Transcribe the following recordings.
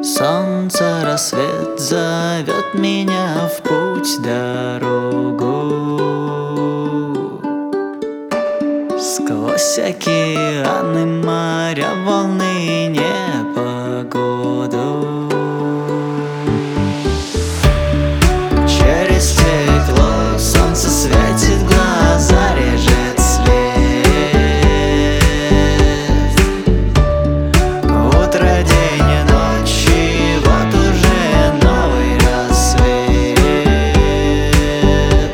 Солнце, рассвет зовет меня в путь, дорогу. Сквозь океаны, моря, волны, непогоду. Через стекло солнце светит, глаза режет свет. Утро, день и ночь, и вот уже новый рассвет.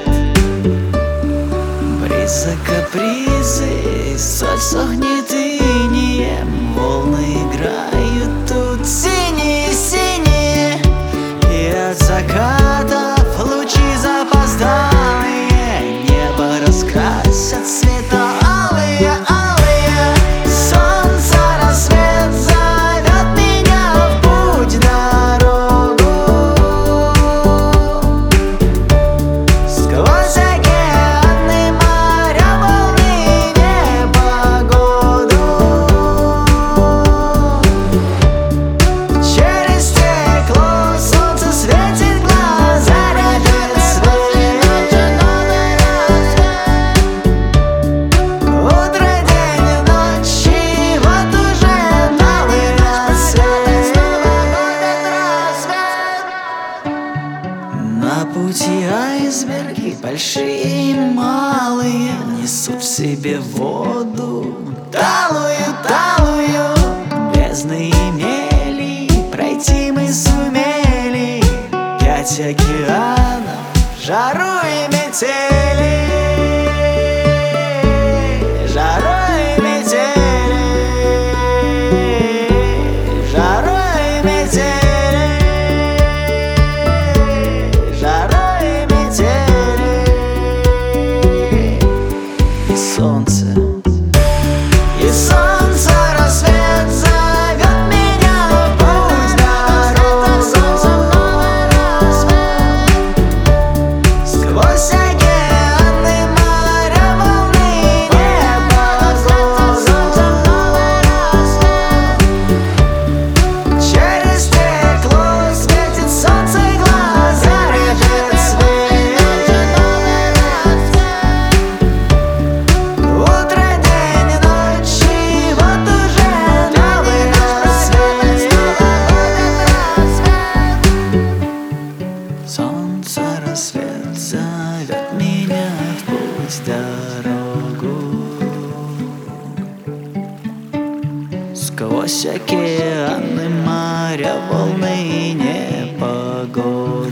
Бриза, капризы, соль сохнет инеем, волны играют тут синие-синие, и от закатов лучи запоздалые небо раскрасят цвета алые-алые. Солнце, рассвет зовет меня в путь, дорогу. Сквозь океаны, моря, волны, непогоду. Через стекло солнце светит, глаза режет свет. Утро, день и ночь, и вот уже новый рассвет. На пути айсберги, большие и малые, несут в себе воду талую. Бездны и мели пройти мы сумели, 5 океанов, жару и метели. Жару и метели. Жару и метели. Жару и метели. И солнце, рассвет зовет меня в путь, дорогу. Сквозь океаны, моря, волны, непогоду. Через стекло светит солнце, глаза режет свет. Утро, день и ночь, и вот уже новый рассвет. Солнце, рассвет зовет меня в путь, дорогу. Сквозь океаны, моря, волны, непогоду.